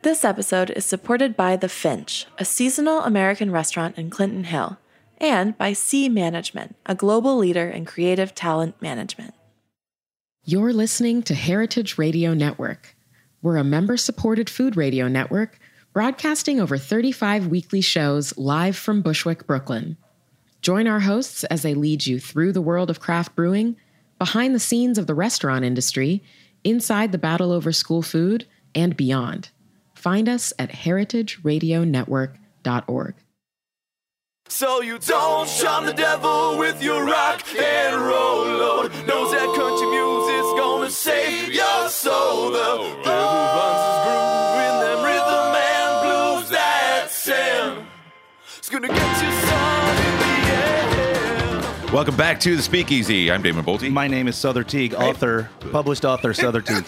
This episode is supported by The Finch, a seasonal American restaurant in Clinton Hill, and by C Management, a global leader in creative talent management. You're listening to Heritage Radio Network. We're a member-supported food radio network broadcasting over 35 weekly shows live from Bushwick, Brooklyn. Join our hosts as they lead you through the world of craft brewing, behind the scenes of the restaurant industry, inside the battle over school food, and beyond. Find us at heritageradionetwork.org. So you don't shun the devil with your rock and roll load. Knows that country music's gonna save your soul. The devil runs his groove in them rhythm and blues that sound. It's gonna get you some in the air. Welcome back to the Speakeasy. I'm Damon Bolte. My name is Souther Teague, published author Souther Teague.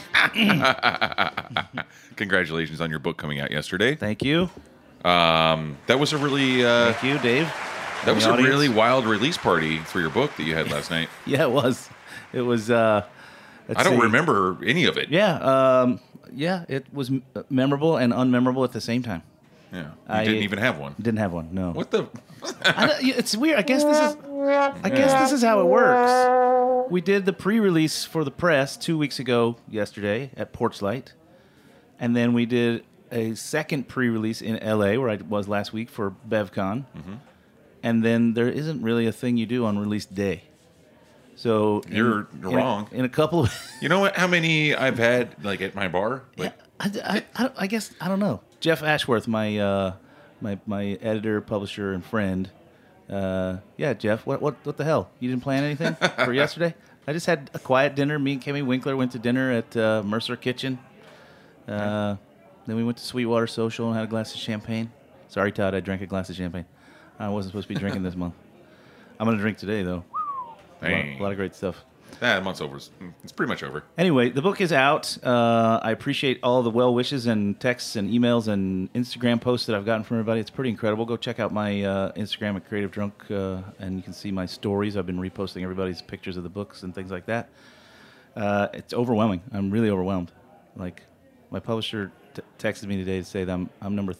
Congratulations on your book coming out yesterday. Thank you. That was a really Thank you, Dave. that was a really wild release party for your book that you had last night. Yeah, it was. It was. I don't remember any of it. Yeah, it was memorable and unmemorable at the same time. Yeah, you didn't even have one. Didn't have one. No. What the? It's weird. I guess this is how it works. We did the pre-release for the press 2 weeks ago yesterday at Porchlight, and then we did a second pre-release in L.A. where I was last week for BevCon, and then there isn't really a thing you do on release day. So You're wrong. In a couple of You know what? How many I've had like at my bar? Like, I guess I don't know. Jeff Ashworth, my editor, publisher, and friend. Jeff, what the hell? You didn't plan anything for yesterday? I just had a quiet dinner. Me and Kimmy Winkler went to dinner at Mercer Kitchen. Then we went to Sweetwater Social and had a glass of champagne. Sorry, Todd, I drank a glass of champagne. I wasn't supposed to be drinking this month. I'm going to drink today, though. A lot of great stuff. the month's over. It's pretty much over. Anyway, the book is out. I appreciate all the well wishes and texts and emails and Instagram posts that I've gotten from everybody. It's pretty incredible. Go check out my Instagram at Creative Drunk, and you can see my stories. I've been reposting everybody's pictures of the books and things like that. It's overwhelming. I'm really overwhelmed. Like, my publisher texted me today to say that I'm number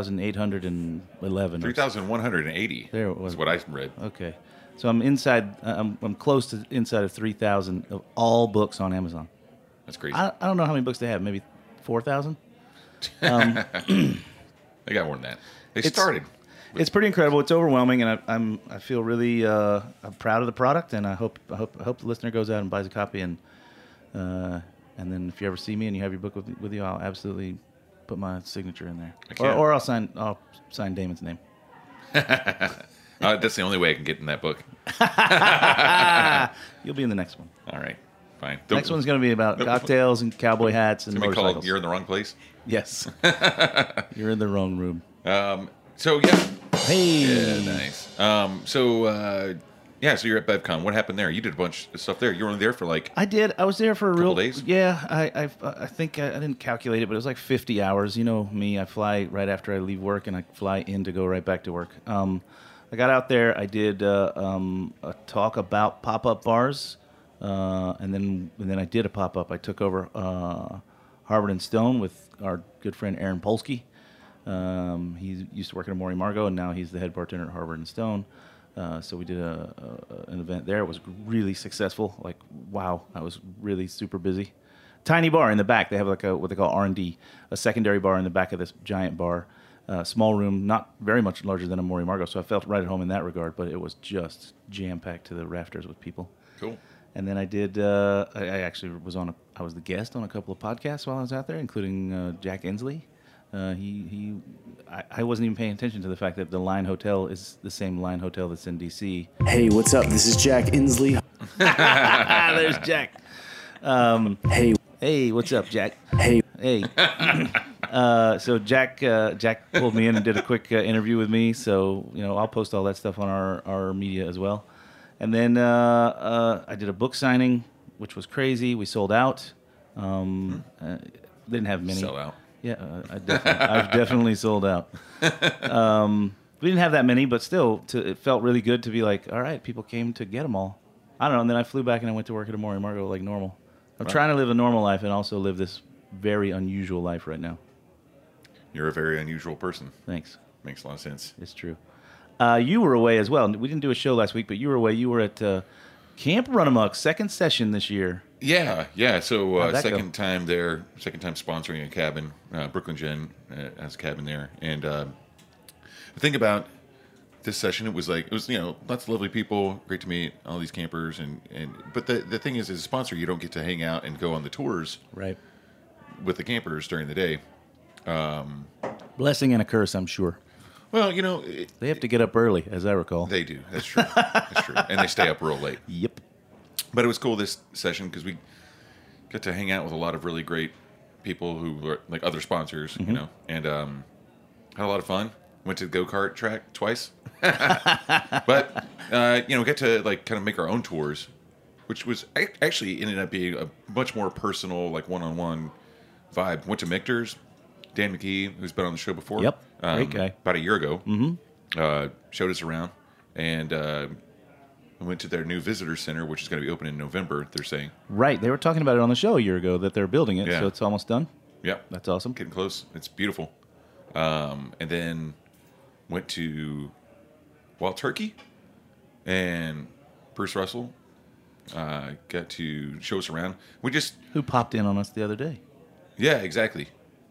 3,811. 3,180. There it was. That's what I read. Okay. So I'm inside. I'm close to inside of 3,000 of all books on Amazon. That's crazy. I don't know how many books they have. Maybe 4,000. They got more than that. They started. It's pretty incredible. It's overwhelming, and I feel really I'm proud of the product, and I hope the listener goes out and buys a copy, and then if you ever see me and you have your book with you, I'll absolutely put my signature in there, or I'll sign Damon's name. That's the only way I can get in that book. You'll be in the next one. All right, fine. Next one's going to be about cocktails and cowboy hats and motorcycles. Called "You're in the Wrong Place." Yes, you're in the wrong room. So yeah. Hey. Yeah, nice. So you're at BevCon. What happened there? You did a bunch of stuff there. You were only there for like... I did. I was there for a couple real... days? Yeah, I think I didn't calculate it, but it was like 50 hours. You know me, I fly right after I leave work, and I fly in to go right back to work. I got out there. I did a talk about pop-up bars, and then I did a pop-up. I took over Harvard and Stone with our good friend Aaron Polsky. He used to work at Amori Margot, and now he's the head bartender at Harvard and Stone. So we did an event there. It was really successful. Like, wow, I was really super busy. Tiny bar in the back. They have like what they call R&D, a secondary bar in the back of this giant bar. Small room, not very much larger than Amori Margot, so I felt right at home in that regard, but it was just jam-packed to the rafters with people. Cool. And then I did, I actually I was the guest on a couple of podcasts while I was out there, including Jack Inslee. I wasn't even paying attention to the fact that the Line Hotel is the same Line Hotel that's in D.C. Hey, what's up? This is Jack Inslee. There's Jack. Hey, what's up, Jack? Hey. So Jack pulled me in and did a quick interview with me. So I'll post all that stuff on our media as well. And then I did a book signing, which was crazy. We sold out. Didn't have many. Sell out. Yeah, I've definitely sold out. We didn't have that many, but still, it felt really good to be like, all right, people came to get them all. I don't know, and then I flew back and I went to work at Amori Margot like normal. I'm trying to live a normal life and also live this very unusual life right now. You're a very unusual person. Thanks. Makes a lot of sense. It's true. You were away as well. We didn't do a show last week, but you were away. You were at Camp Runamuck, second session this year. Yeah. So How'd that second time sponsoring a cabin. Brooklyn Gin has a cabin there, and the thing about this session, it was lots of lovely people, great to meet all these campers, but the thing is, as a sponsor, you don't get to hang out and go on the tours Right. with the campers during the day. Blessing and a curse, I'm sure. Well, They have to get up early, as I recall. they do. That's true. That's true, and they stay up real late. Yep. But it was cool this session because we got to hang out with a lot of really great people who were like other sponsors, and had a lot of fun. Went to the go-kart track twice, but get to kind of make our own tours, which was actually ended up being a much more personal, one-on-one vibe. Went to Michter's, Dan McKee, who's been on the show before. Yep, great guy. About a year ago, showed us around, and we went to their new visitor center, which is going to be open in November. They're saying. Right. They were talking about it on the show a year ago that they're building it, so it's almost done. Yep, That's awesome. Getting close. It's beautiful. And then went to Wild Turkey, and Bruce Russell got to show us around. Who popped in on us the other day? Yeah, exactly.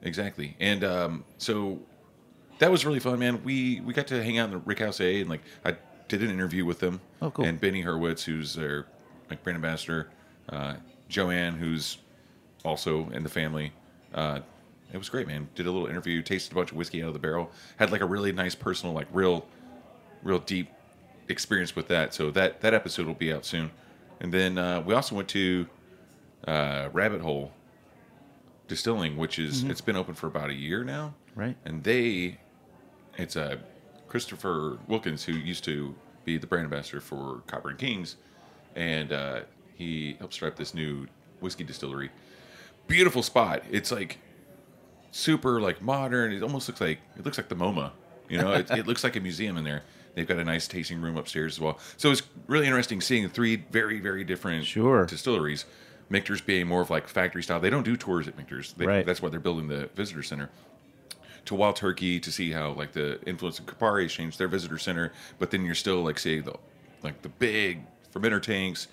And so that was really fun, man. We got to hang out in the Rick House A, and I did an interview with them. Oh, cool. And Benny Hurwitz, who's their brand ambassador, Joanne, who's also in the family. It was great, man. Did a little interview, tasted a bunch of whiskey out of the barrel. Had a really nice personal, real deep experience with that. So that episode will be out soon. And then we also went to Rabbit Hole Distilling, which is it's been open for about a year now. Right. And it's Christopher Wilkins, who used to be the brand ambassador for Copper and Kings, and he helped start up this new whiskey distillery. Beautiful spot. It's super modern. It almost looks like the MoMA. It looks like a museum in there. They've got a nice tasting room upstairs as well. So it's really interesting seeing three very, very different distilleries. Michter's being more of factory style. They don't do tours at Michter's. Right. That's why they're building the visitor center. To Wild Turkey to see how the influence of Campari has changed their visitor center, but then you're still seeing the big fermenter tanks,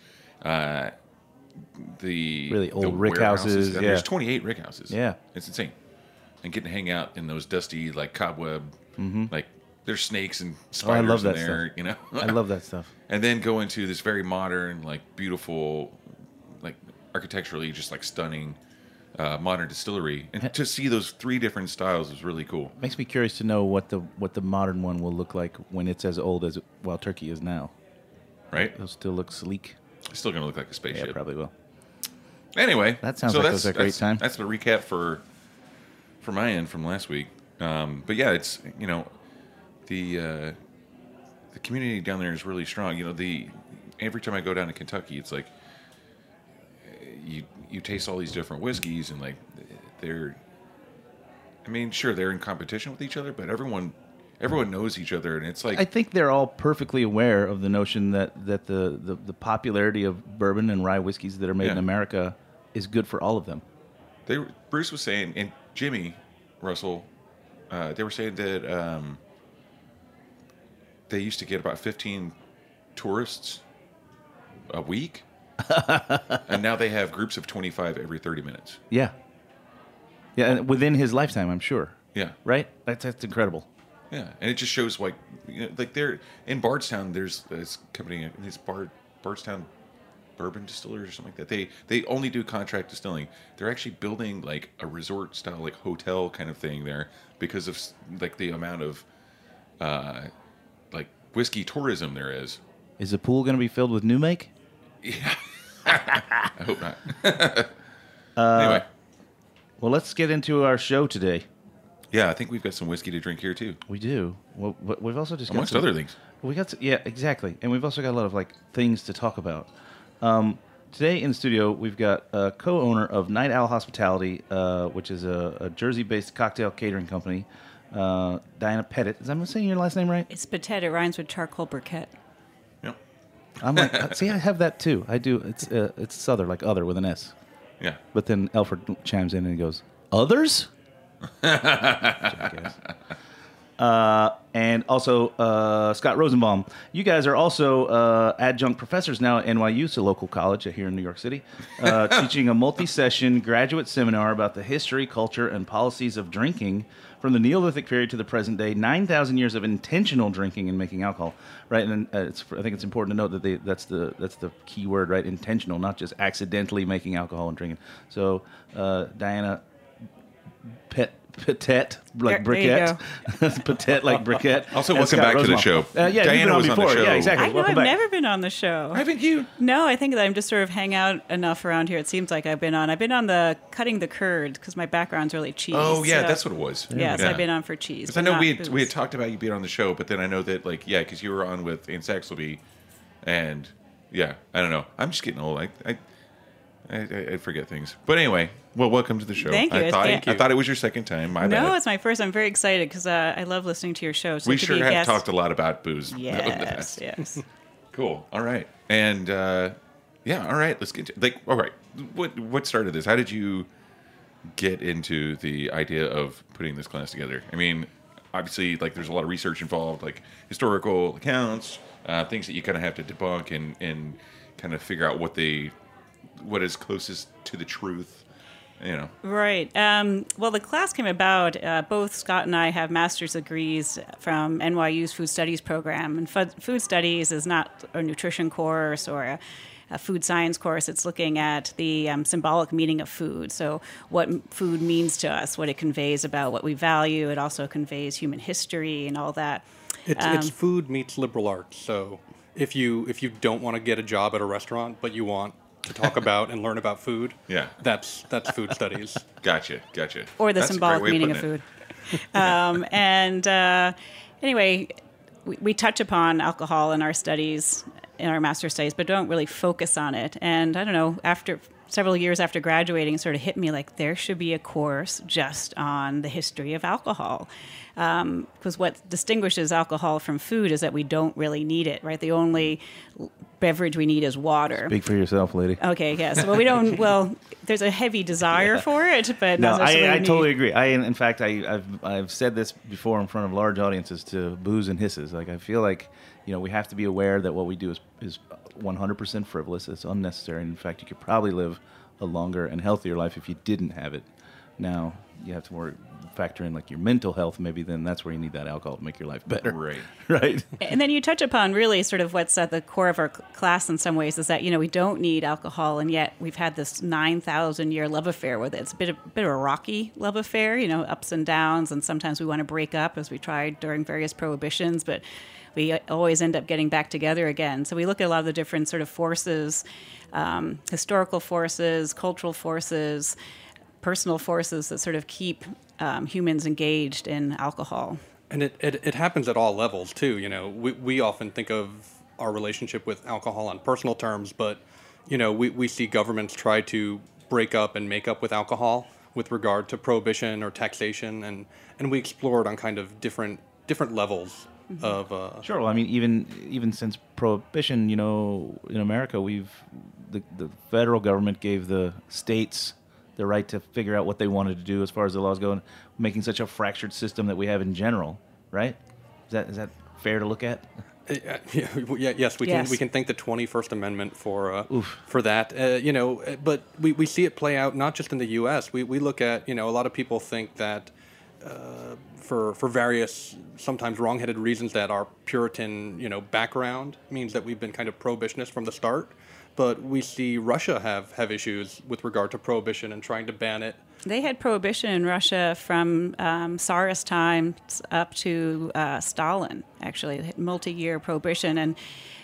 the really old the rick houses. And there's 28 rick houses. Yeah, it's insane. And getting to hang out in those dusty cobweb, there's snakes and spiders I love that in there. Stuff. I love that stuff. And then go into this very modern, beautiful, architecturally just stunning. Modern distillery, and to see those three different styles is really cool. Makes me curious to know what the modern one will look like when it's as old as Wild Turkey is now. Right? It'll still look sleek. It's still going to look like a spaceship. Yeah, probably will. Anyway, that sounds like it was a great time. That's the recap for my end from last week. But yeah, it's the community down there is really strong. Every time I go down to Kentucky, it's you taste all these different whiskeys, and they're in competition with each other, but everyone knows each other, and it's I think they're all perfectly aware of the notion that the popularity of bourbon and rye whiskeys that are made in America is good for all of them. Bruce was saying, and Jimmy Russell, they were saying that they used to get about 15 tourists a week. And now they have groups of 25 every 30 minutes. Yeah, and within his lifetime, I'm sure. Yeah, right. That's incredible. Yeah, and it just shows they're in Bardstown. There's this company, these Bardstown Bourbon Distillers or something like that. They only do contract distilling. They're actually building a resort style hotel kind of thing there because of the amount of whiskey tourism there is. Is the pool going to be filled with new make? Yeah. I hope not. Anyway. Well, let's get into our show today. Yeah, I think we've got some whiskey to drink here, too. We do. Well, we've also just amongst other things. We got exactly. And we've also got a lot of things to talk about. Today in the studio, we've got a co-owner of Night Owl Hospitality, which is a Jersey-based cocktail catering company, Diana Pettit. Am I saying your last name right? It's Pettit. It rhymes with charcoal briquette. I'm see, I have that too. I do. It's Souther, other with an S. Yeah. But then Alfred chimes in and he goes, others? Jackass. And also Scott Rosenbaum. You guys are also adjunct professors now at NYU, so local college here in New York City, teaching a multi-session graduate seminar about the history, culture, and policies of drinking from the Neolithic period to the present day. 9,000 years of intentional drinking and making alcohol, right? And I think it's important to note that that's the key word, right? Intentional, not just accidentally making alcohol and drinking. So Diana Petite, like briquette. Petite, like briquette. Also, welcome back to the show. Yeah, Diana was on the show. Yeah, exactly. I know Welcome I've back. never been on the show. Haven't you? No, I think that I'm just sort of hang out enough around here. It seems like I've been on the cutting the curd because my background's really cheese. Oh, yeah, so- that's what it was. Yes, Yeah. I've been on for cheese. Because I but know not we had booze. talked about you being on the show, but then I know that, like, yeah, because you were on with Anne Saxelby, and, yeah, I don't know. I'm just getting old. I forget things. But anyway, well, welcome to the show. Thank you. I thought it was your second time. My No, bad. it's my first. I'm very excited because I love listening to your show. So We to sure be a have guest- talked a lot about booze. Yes, yes. Cool. All right. And, yeah, all right. Let's get to, all right. What started this? How did you get into the idea of putting this class together? I mean, obviously, like, there's a lot of research involved, like historical accounts, things that you kind of have to debunk and kind of figure out what is closest to the truth, you know. Right. Well, the class came about. Both Scott and I have master's degrees from NYU's Food Studies program. And food studies is not a nutrition course or a food science course. It's looking at the symbolic meaning of food. So what food means to us, what it conveys about what we value. It also conveys human history and all that. It's food meets liberal arts. So if you don't want to get a job at a restaurant, but you want to talk about and learn about food, Yeah. that's food studies. Gotcha. Or the That's a symbolic great way meaning of putting food. Anyway, we touch upon alcohol in our studies, in our master's studies, but don't really focus on it. And I don't know, after several years after graduating, it sort of hit me like there should be a course just on the history of alcohol. Because what distinguishes alcohol from food is that we don't really need it, right? The only beverage we need is water. Speak for yourself, lady. Okay, yes. Well, we don't. Well, there's a heavy desire for it, but No, not necessarily I need. totally agree. In fact, I've said this before in front of large audiences to boos and hisses. Like, I feel like, we have to be aware that what we do is 100% frivolous. It's unnecessary. In fact, you could probably live a longer and healthier life if you didn't have it. Now, you have to factor in like your mental health. Maybe then that's where you need that alcohol to make your life better. Right. Right. And then you touch upon really sort of what's at the core of our class in some ways is that, we don't need alcohol, and yet we've had this 9,000-year love affair with it. It's a bit of a rocky love affair, ups and downs, and sometimes we want to break up as we tried during various prohibitions, but we always end up getting back together again. So we look at a lot of the different sort of forces, historical forces, cultural forces, personal forces that sort of keep humans engaged in alcohol. And it happens at all levels too. We often think of our relationship with alcohol on personal terms, but we see governments try to break up and make up with alcohol with regard to prohibition or taxation, and we explore it on kind of different levels of. Sure. Well, I mean, even since Prohibition, in America, the federal government gave the states the right to figure out what they wanted to do as far as the laws go, and making such a fractured system that we have in general, right? Is that fair to look at? Yes, we can thank the 21st Amendment for that. But we see it play out not just in the U.S. We look at a lot of people think that for various sometimes wrongheaded reasons that our Puritan background means that we've been kind of prohibitionist from the start. But we see Russia have issues with regard to prohibition and trying to ban it. They had prohibition in Russia from Tsarist times up to Stalin, actually, multi-year prohibition. And,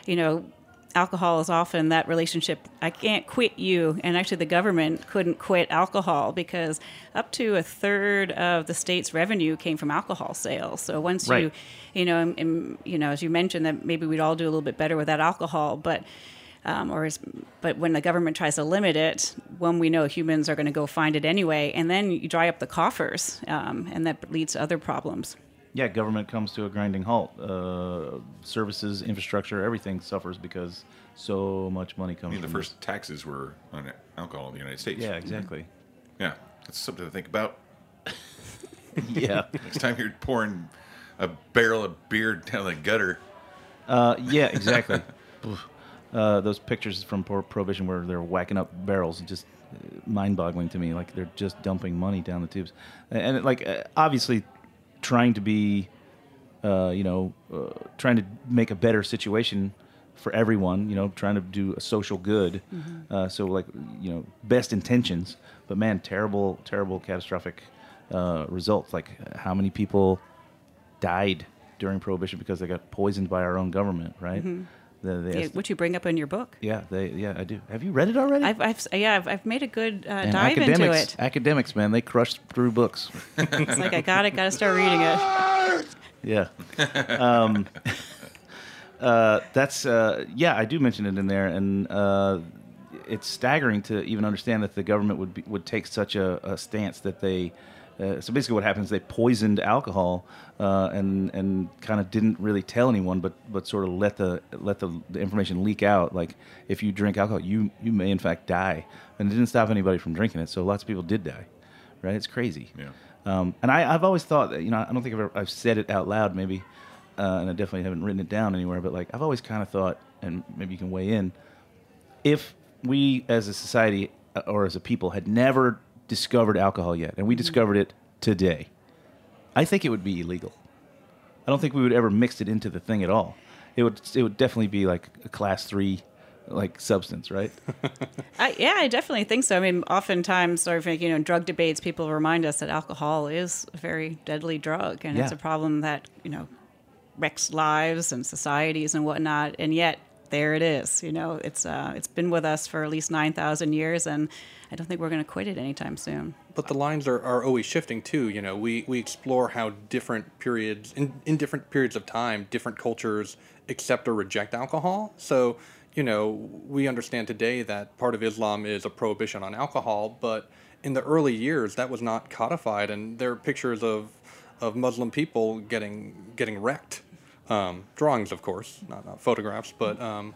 alcohol is often that relationship, I can't quit you. And actually the government couldn't quit alcohol because up to a third of the state's revenue came from alcohol sales. So once Right. as you mentioned, that maybe we'd all do a little bit better without alcohol, but when the government tries to limit it, when we know humans are going to go find it anyway, and then you dry up the coffers, and that leads to other problems. Yeah, government comes to a grinding halt. Services, infrastructure, everything suffers because so much money comes. I mean, the from first taxes were on alcohol in the United States. Yeah, exactly. Yeah, that's something to think about. Yeah. Next time you're pouring a barrel of beer down the gutter. Yeah, exactly. Those pictures from Prohibition where they're whacking up barrels, just mind-boggling to me. Like they're just dumping money down the tubes, and obviously trying to be, trying to make a better situation for everyone. Trying to do a social good. Mm-hmm. Best intentions, but man, terrible, catastrophic results. Like how many people died during Prohibition because they got poisoned by our own government, right? Mm-hmm. Which you bring up in your book. Yeah, I do. Have you read it already? I've made a good dive into it. Academics, man, they crush through books. It's like I gotta start reading it. Yeah. I do mention it in there, and it's staggering to even understand that the government would take such a stance that they. So basically, what happens? They poisoned alcohol and kind of didn't really tell anyone, but sort of let the information leak out. Like if you drink alcohol, you may in fact die, and it didn't stop anybody from drinking it. So lots of people did die, right? It's crazy. Yeah. And I've always thought that I don't think I've said it out loud, maybe, and I definitely haven't written it down anywhere. But like I've always kind of thought, and maybe you can weigh in, if we as a society or as a people had never discovered alcohol yet, and we discovered it today, I think it would be illegal. I don't think we would ever mix it into the thing at all. It would definitely be like a class 3 like substance, right? I definitely think so. I mean, oftentimes, sort of in drug debates, people remind us that alcohol is a very deadly drug, and it's a problem that wrecks lives and societies and whatnot, and yet there it is. It's been with us for at least 9,000 years, and I don't think we're going to quit it anytime soon. But the lines are always shifting too. We explore how different periods in different periods of time, different cultures accept or reject alcohol. So we understand today that part of Islam is a prohibition on alcohol, but in the early years that was not codified, and there are pictures of Muslim people getting wrecked. Drawings, of course, not photographs, but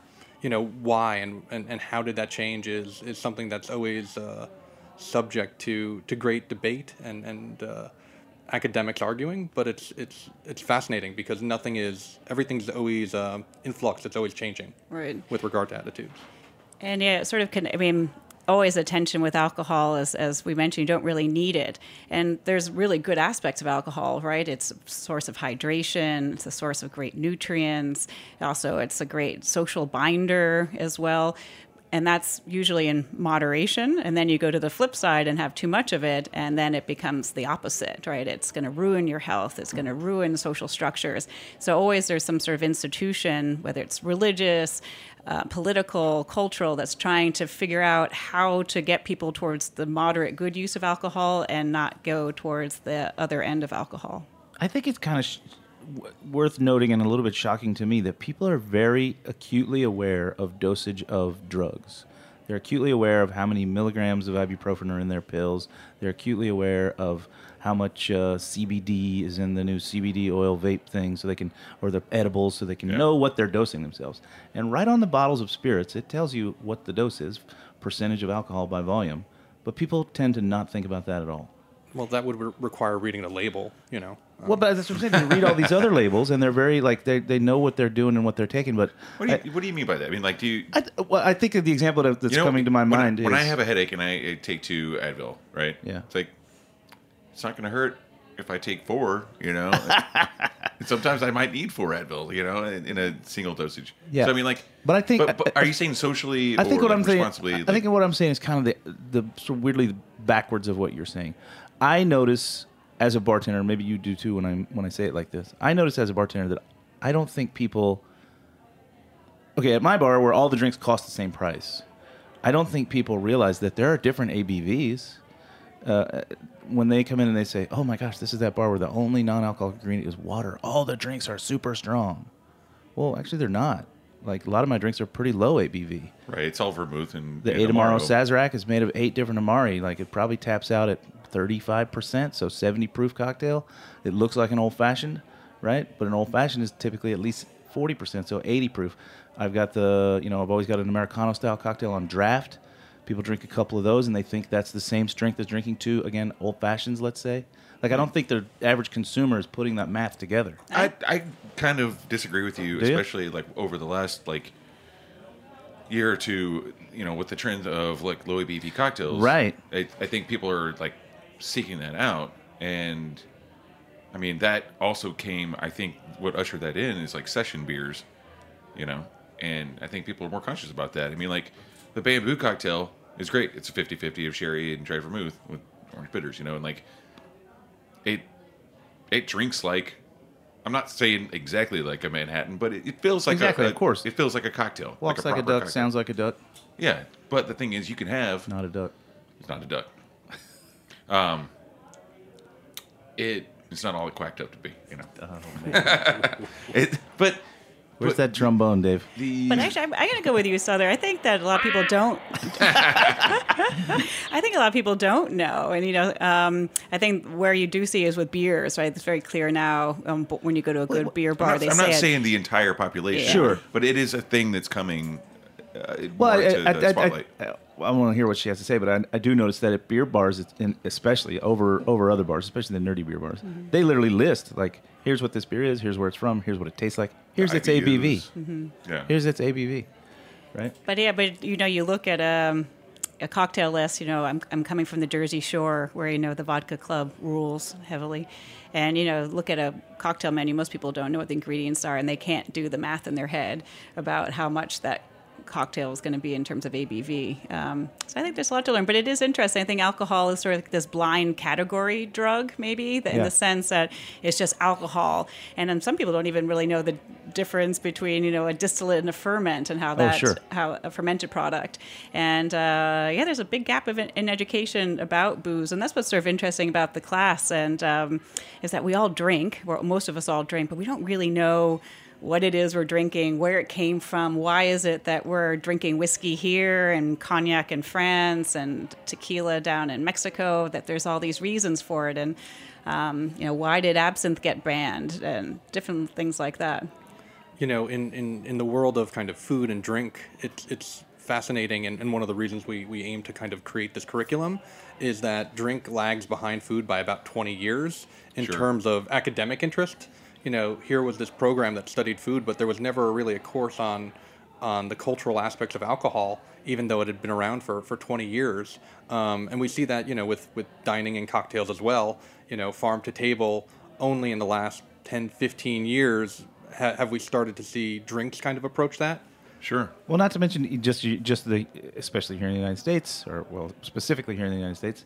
why and how did that change is something that's always subject to great debate and academics arguing. But it's fascinating because everything's always in flux. It's always changing, right, with regard to attitudes. And it sort of always a tension with alcohol, as we mentioned, you don't really need it. And there's really good aspects of alcohol, right? It's a source of hydration. It's a source of great nutrients. Also, it's a great social binder as well. And that's usually in moderation. And then you go to the flip side and have too much of it, and then it becomes the opposite, right? It's going to ruin your health. It's going to ruin social structures. So always there's some sort of institution, whether it's religious, political, cultural, that's trying to figure out how to get people towards the moderate good use of alcohol and not go towards the other end of alcohol. I think it's kind of worth noting and a little bit shocking to me that people are very acutely aware of dosage of drugs. They're acutely aware of how many milligrams of ibuprofen are in their pills. They're acutely aware of how much CBD is in the new CBD oil vape thing, or the edibles, so they can know what they're dosing themselves. And right on the bottles of spirits, it tells you what the dose is, percentage of alcohol by volume. But people tend to not think about that at all. Well, that would require reading the label, Well, but that's what I'm saying. They read all these other labels, and they're very they know what they're doing and what they're taking. But what do you mean by that? I mean, like, do you? I think of the example that's coming to my mind is when I have a headache and I take 2 Advil, right? Yeah, it's like it's not going to hurt if I take 4. Sometimes I might need 4 Advil, in a single dosage. Yeah. So I mean, like, but I think. But are you saying socially? I think or what I'm saying. responsibly? I think what I'm saying is kind of the sort of weirdly backwards of what you're saying. I notice as a bartender, maybe you do too when I say it like this, I notice as a bartender that I don't think people... Okay, at my bar where all the drinks cost the same price, I don't think people realize that there are different ABVs. When they come in and they say, oh my gosh, this is that bar where the only non-alcoholic ingredient is water. All the drinks are super strong. Well, actually they're not. Like, a lot of my drinks are pretty low ABV. Right, it's all vermouth and... The Amaro Sazerac is made of 8 different Amari. Like, it probably taps out at 35%, so 70 proof cocktail. It looks like an old-fashioned, right? But an old-fashioned is typically at least 40%, so 80 proof. I've got I've always got an Americano-style cocktail on draft. People drink a couple of those, and they think that's the same strength as drinking 2, again, old fashions, let's say. Like, I don't think the average consumer is putting that math together. I kind of disagree with you, especially like over the last like year or two, with the trend of like low ABV cocktails. Right. I think people are like seeking that out, and I mean that also came. I think what ushered that in is like session beers, and I think people are more conscious about that. I mean, like the Bamboo cocktail is great. It's a 50-50 of sherry and dry vermouth with orange bitters, and like it drinks like, I'm not saying exactly like a Manhattan, but it feels like of course. It feels like a cocktail. Walks like a duck, sounds like a duck. Yeah, but the thing is, you can have not a duck. It's not a duck. It's not all it quacked up to be, Oh man. But where's that trombone, Dave? But actually, I'm going to go with you, Souther. I think that a lot of people don't. I think a lot of people don't know, and I think where you do see is with beers, right? It's very clear now. When you go to a good beer bar, I'm not saying the entire population, sure, but it is a thing that's coming. Well, to the spotlight. I want to hear what she has to say, but I do notice that at beer bars, especially over other bars, especially the nerdy beer bars, they literally list like, here's what this beer is, here's where it's from, here's what it tastes like, here's its ABV, here's its ABV, right? But you look at a cocktail list. I'm coming from the Jersey Shore, where the vodka club rules heavily, and look at a cocktail menu. Most people don't know what the ingredients are, and they can't do the math in their head about how much that cocktail is going to be in terms of ABV. So I think there's a lot to learn, but it is interesting. I think alcohol is sort of this blind category drug, maybe, in the sense that it's just alcohol. And then some people don't even really know the difference between, a distillate and a ferment, and how how a fermented product. And there's a big gap in education about booze. And that's what's sort of interesting about the class, and is that we all drink, or most of us all drink, but we don't really know what it is we're drinking, where it came from, why is it that we're drinking whiskey here and cognac in France and tequila down in Mexico, that there's all these reasons for it, and why did absinthe get banned, and different things like that. In the world of kind of food and drink, it's fascinating, and one of the reasons we aim to kind of create this curriculum is that drink lags behind food by about 20 years in terms of academic interest. Here was this program that studied food, but there was never really a course on the cultural aspects of alcohol, even though it had been around for 20 years. And we see that, with dining and cocktails as well. Farm to table, only in the last 10, 15 years have we started to see drinks kind of approach that. Sure. Well, not to mention especially here in the United States, specifically here in the United States,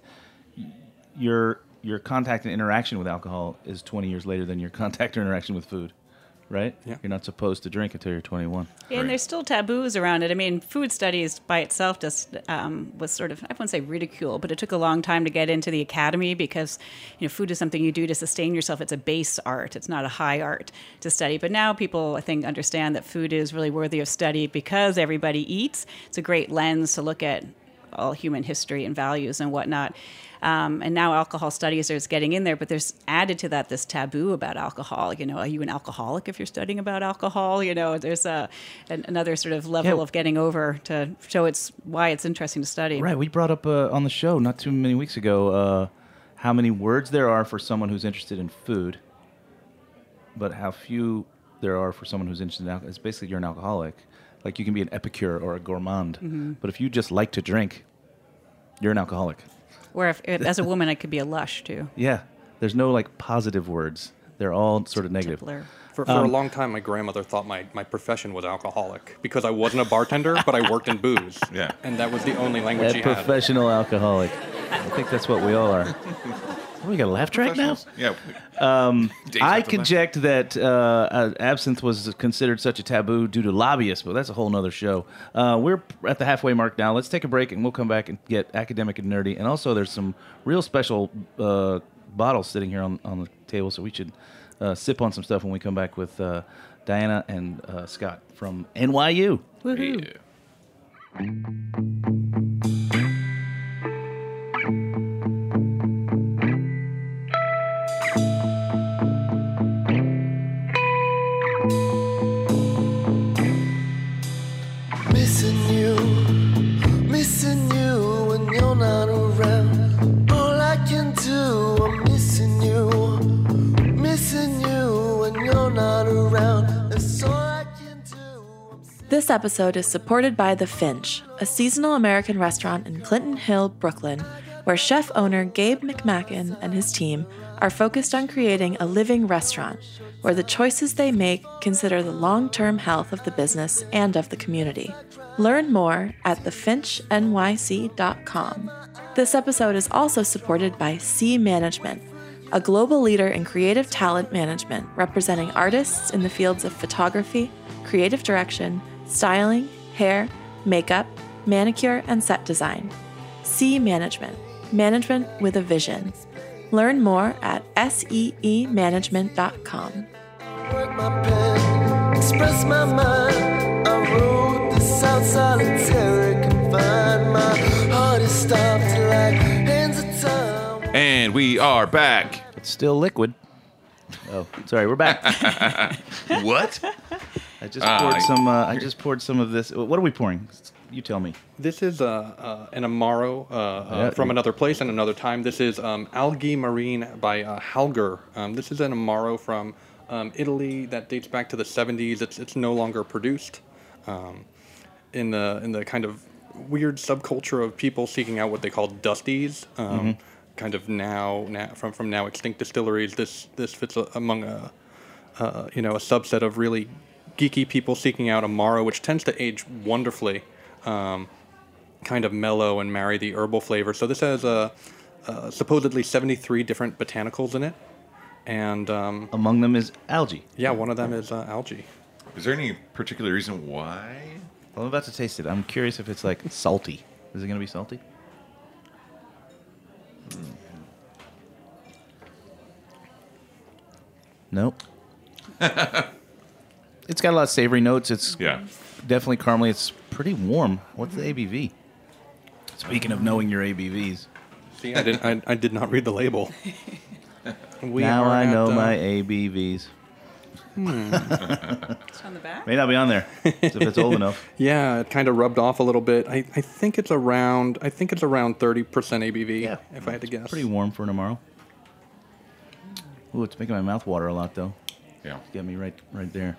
your contact and interaction with alcohol is 20 years later than your contact or interaction with food, right? Yeah. You're not supposed to drink until you're 21. Yeah, and there's still taboos around it. I mean, food studies by itself just was sort of, I wouldn't say ridicule, but it took a long time to get into the academy, because food is something you do to sustain yourself. It's a base art. It's not a high art to study. But now people, I think, understand that food is really worthy of study because everybody eats. It's a great lens to look at all human history and values and whatnot. And now alcohol studies are getting in there, but there's added to that this taboo about alcohol. Are you an alcoholic if you're studying about alcohol? There's another sort of level of getting over to show why it's interesting to study. Right. We brought up on the show not too many weeks ago how many words there are for someone who's interested in food, but how few there are for someone who's interested in alcohol. It's basically you're an alcoholic. Like you can be an epicure or a gourmand, but if you just like to drink, you're an alcoholic. Or if as a woman, I could be a lush, too. Yeah. There's no, positive words. They're all sort of negative. For a long time, my grandmother thought my profession was alcoholic, because I wasn't a bartender, but I worked in booze. Yeah. And that was the only language she had. Professional alcoholic. I think that's what we all are. We got a laugh track now? Yeah. I conject that absinthe was considered such a taboo due to lobbyists, but that's a whole nother show. We're at the halfway mark now. Let's take a break, and we'll come back and get academic and nerdy. And also, there's some real special bottles sitting here on the table, so we should sip on some stuff when we come back with Diana and Scott from NYU. Woohoo. Yeah. Missing you, This episode is supported by The Finch, a seasonal American restaurant in Clinton Hill, Brooklyn, where chef owner Gabe McMacken and his team are focused on creating a living restaurant where the choices they make consider the long-term health of the business and of the community. Learn more at thefinchnyc.com. This episode is also supported by C Management, a global leader in creative talent management representing artists in the fields of photography, creative direction, styling, hair, makeup, manicure, and set design. C Management, management with a vision. Learn more at seemanagement.com. Work my pen, express my mind. I wrote this out solitary, confined. My heart is stopped like hands of time. And we are back. It's still liquid. Oh, sorry, we're back. What? I just poured some of this. What are we pouring? You tell me. This is an Amaro from another place and another time. This is Algae Marine by Halger. This is an Amaro from Italy that dates back to the 70s. It's no longer produced. In the kind of weird subculture of people seeking out what they call dusties, kind of now from now extinct distilleries. This fits among a subset of really geeky people seeking out Amaro, which tends to age wonderfully. Kind of mellow and marry the herbal flavor. So this has supposedly 73 different botanicals in it, and among them is algae. Yeah, one of them is algae. Is there any particular reason why? Well, I'm about to taste it. I'm curious if it's like salty. Is it going to be salty? Nope. It's got a lot of savory notes. It's definitely caramely. It's pretty warm. What's the ABV? Speaking of knowing your ABVs. See, I did not read the label. Now I know my ABVs. It's on the back? May not be on there if it's old enough. Yeah, it kind of rubbed off a little bit. I think it's around 30% ABV. Yeah, if I had to guess. Pretty warm for an Amaro. Ooh, it's making my mouth water a lot though. Yeah. Get me right there.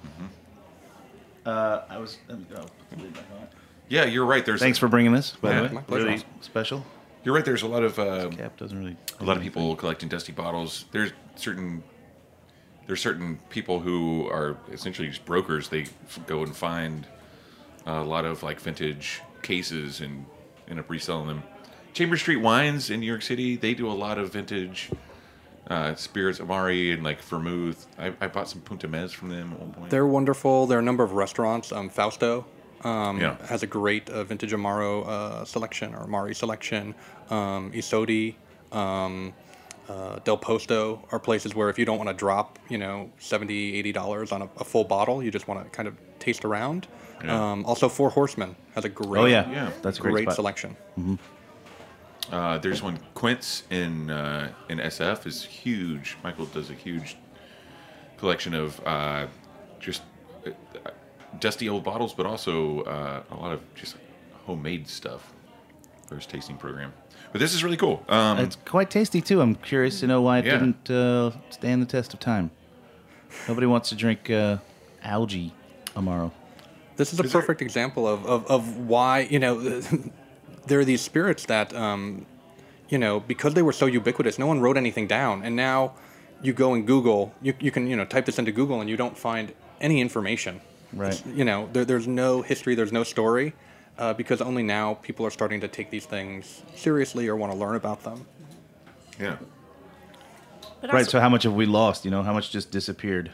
Mm-hmm. Let me go. Put the lid back on. Yeah, you're right. Thanks for bringing this. By the way, my pleasure. really special. You're right. There's a lot of Cap doesn't really. a lot of people collecting dusty bottles. There's certain people who are essentially just brokers. They go and find a lot of like vintage cases and end up reselling them. Chamber Street Wines in New York City, they do a lot of vintage spirits, Amari and like vermouth. I bought some Punta Mez from them at one point. They're wonderful. There are a number of restaurants. Fausto has a great vintage Amaro selection or Amari selection. Isodi, Del Posto are places where if you don't want to drop, $70, $80 on a full bottle, you just want to kind of taste around. Yeah. Also, Four Horsemen has a great, that's a great selection. Mm-hmm. There's one, Quince in SF is huge. Michael does a huge collection of just dusty old bottles, but also a lot of just homemade stuff for his tasting program. But this is really cool. It's quite tasty too. I'm curious to know why it didn't stand the test of time. Nobody wants to drink algae Amaro. This is a perfect example of why, there are these spirits that, because they were so ubiquitous, no one wrote anything down. And now you go and Google, you can, type this into Google and you don't find any information. Right. There's no history, there's no story, because only now people are starting to take these things seriously or want to learn about them. Yeah. But Right. So how much have we lost? How much just disappeared?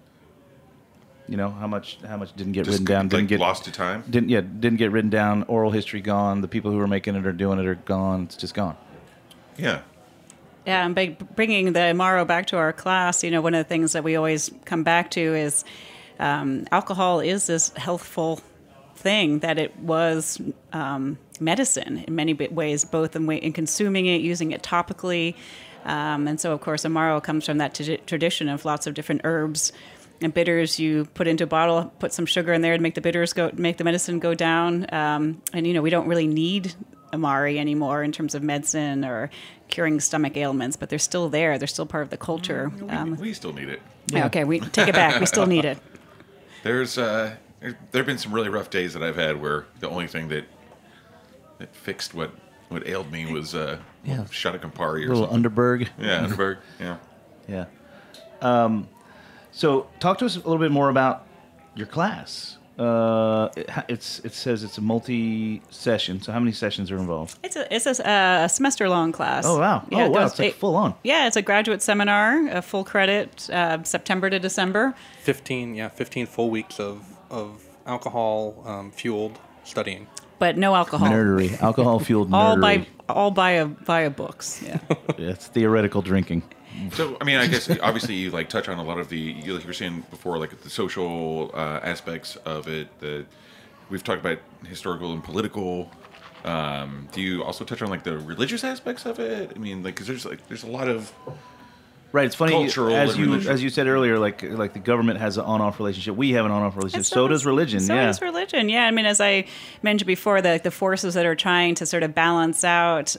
How much didn't get written down? Didn't get lost to time. Didn't get written down. Oral history gone. The people who were making it or doing it are gone. It's just gone. Yeah. Yeah, and by bringing the Amaro back to our class, one of the things that we always come back to is alcohol is this healthful thing that it was medicine in many ways, both in consuming it, using it topically. And so, of course, Amaro comes from that tradition of lots of different herbs and bitters you put into a bottle, put some sugar in there to make the medicine go down. And we don't really need Amari anymore in terms of medicine or curing stomach ailments, but they're still there. They're still part of the culture. We still need it. Yeah. Okay, we take it back. We still need it. There's there have been some really rough days that I've had where the only thing that fixed what ailed me was shot a Campari or a little something. Underberg. Yeah, Underberg. Yeah. Yeah. So talk to us a little bit more about your class. It says it's a multi-session. So how many sessions are involved? It's a semester-long class. Oh wow! Yeah, It's like full on. Yeah, it's a graduate seminar, a full credit, September to December. 15 full weeks of alcohol fueled studying. But no alcohol. Nerdery, alcohol-fueled nerdery. all via books. Yeah. It's theoretical drinking. So, I mean, I guess obviously you like touch on a lot of the, like you were saying before, like the social aspects of it. We've talked about historical and political. Do you also touch on like the religious aspects of it? I mean, like, because there's a lot of right. It's funny cultural as and you said earlier, like the government has an on-off relationship. We have an on-off relationship. So does religion. So does religion. Yeah. I mean, as I mentioned before, the forces that are trying to sort of balance out.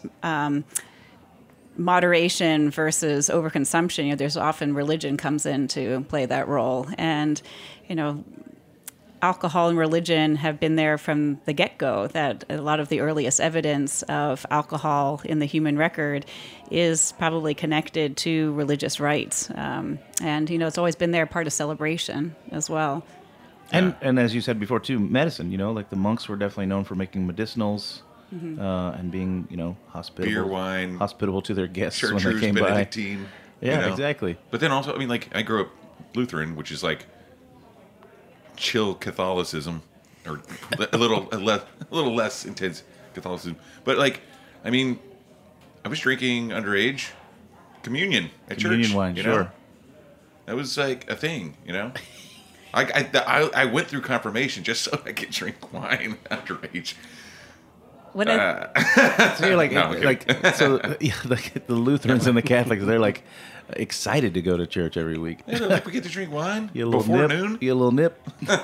Moderation versus overconsumption, there's often religion comes in to play that role. And, alcohol and religion have been there from the get-go, that a lot of the earliest evidence of alcohol in the human record is probably connected to religious rites. And, it's always been there, part of celebration as well. And as you said before, too, medicine, like the monks were definitely known for making medicinals. And being, hospitable, beer, wine, hospitable to their guests when Chartreuse, they came Benedictine, by. Yeah, exactly. But then also, I mean, like I grew up Lutheran, which is like chill Catholicism, or a little less intense Catholicism. But like, I mean, I was drinking underage communion at communion church. Wine, sure. That was like a thing, I went through confirmation just so I could drink wine underage. What so you're like, the Lutherans and the Catholics, they're like excited to go to church every week. Yeah, like we get to drink wine before noon. You a little nip.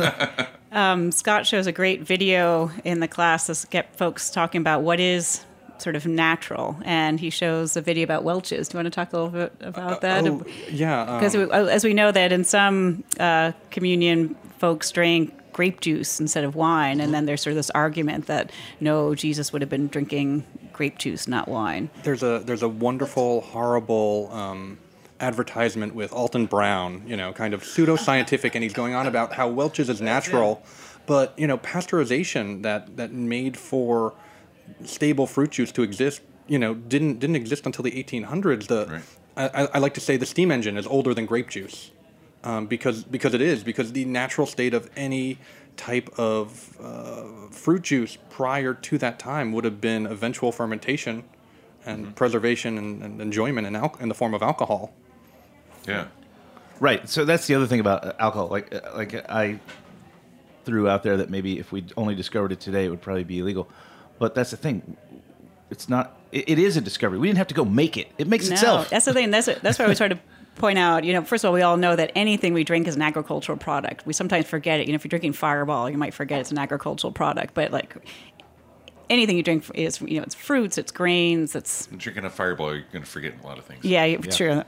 Scott shows a great video in the class to get folks talking about what is sort of natural, and he shows a video about Welch's. Do you want to talk a little bit about that? Yeah. Because as we know that in some communion, folks drink grape juice instead of wine, and then there's sort of this argument that no, Jesus would have been drinking grape juice, not wine. There's a wonderful, horrible advertisement with Alton Brown, kind of pseudoscientific, and he's going on about how Welch's is natural, but pasteurization that made for stable fruit juice to exist, didn't exist until the 1800s. I like to say the steam engine is older than grape juice. Because the natural state of any type of fruit juice prior to that time would have been eventual fermentation and preservation and enjoyment in the form of alcohol. Yeah. Right. So that's the other thing about alcohol. Like I threw out there that maybe if we only discovered it today, it would probably be illegal. But that's the thing. It's not. It is a discovery. We didn't have to go make it. It makes itself. That's the thing. That's why we try to point out, first of all, we all know that anything we drink is an agricultural product. We sometimes forget it. If you're drinking Fireball, you might forget it's an agricultural product. But like anything you drink is, it's fruits, it's grains, it's drinking a Fireball, you're going to forget a lot of things. Yeah. True.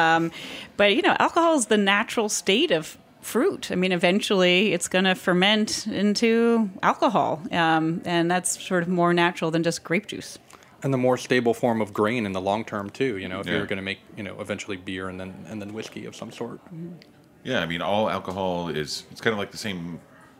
But alcohol is the natural state of fruit. I mean, eventually it's going to ferment into alcohol, and that's sort of more natural than just grape juice. And the more stable form of grain in the long term too. If you're going to make eventually beer and then whiskey of some sort. Yeah, I mean, all alcohol it's kind of like the same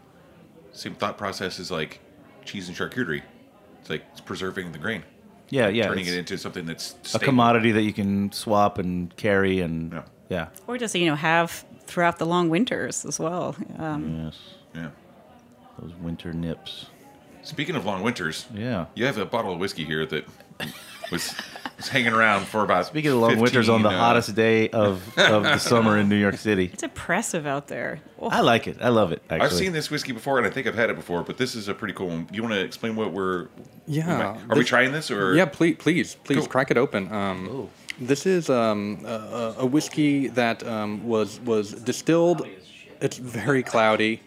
thought process as like cheese and charcuterie. It's like it's preserving the grain. Yeah. Turning it into something that's stable. A commodity that you can swap and carry and yeah. Or just have throughout the long winters as well. Yes. Yeah. Those winter nips. Speaking of long winters, yeah, you have a bottle of whiskey here that was hanging around for about. Speaking of long winters, on the hottest day of the summer in New York City, it's oppressive out there. Oh. I like it. I love it. Actually, I've seen this whiskey before, and I think I've had it before, but this is a pretty cool one. You want to explain what we're? Yeah. Are we trying this or? Yeah, please cool. Crack it open. This is a whiskey that was distilled. It's very cloudy.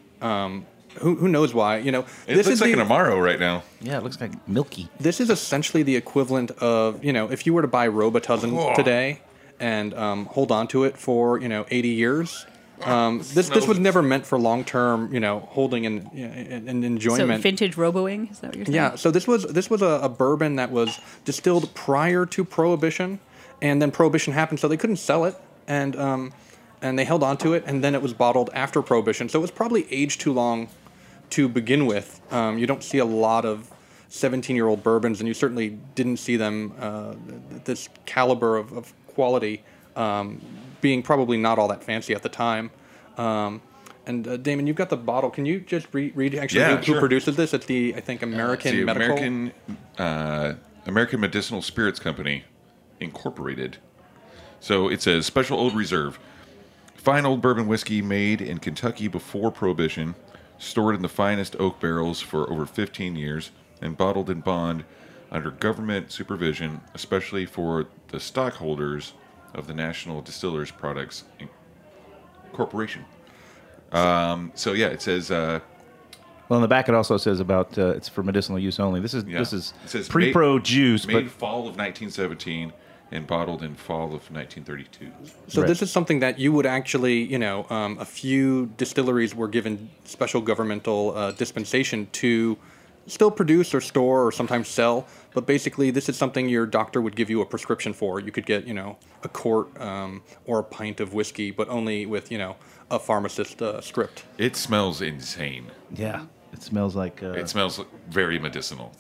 Who knows why? It looks like an Amaro right now. Yeah, it looks like milky. This is essentially the equivalent of, if you were to buy Robitussin today and hold on to it for, 80 years, This was never meant for long-term, holding and enjoyment. So vintage Roboing, is that what you're saying? Yeah. So this was a bourbon that was distilled prior to Prohibition, and then Prohibition happened, so they couldn't sell it, and they held on to it, and then it was bottled after Prohibition. So it was probably aged too long to begin with. You don't see a lot of 17-year-old bourbons, and you certainly didn't see them this caliber of quality, being probably not all that fancy at the time. And Damon, you've got the bottle. Can you just read actually who produces this? It's the, I think, American Medical... American Medicinal Spirits Company, Incorporated. So it says, Special Old Reserve. Fine old bourbon whiskey made in Kentucky before Prohibition, stored in the finest oak barrels for over 15 years, and bottled in bond under government supervision, especially for the stockholders of the National Distillers Products Corporation. So yeah, it says. Well, on the back it also says about it's for medicinal use only. This is pre-pro juice, made fall of 1917 and bottled in fall of 1932. So this is something that you would actually, a few distilleries were given special governmental dispensation to still produce or store or sometimes sell. But basically, this is something your doctor would give you a prescription for. You could get, a quart or a pint of whiskey, but only with, a pharmacist script. It smells insane. Yeah, it smells like... it smells very medicinal.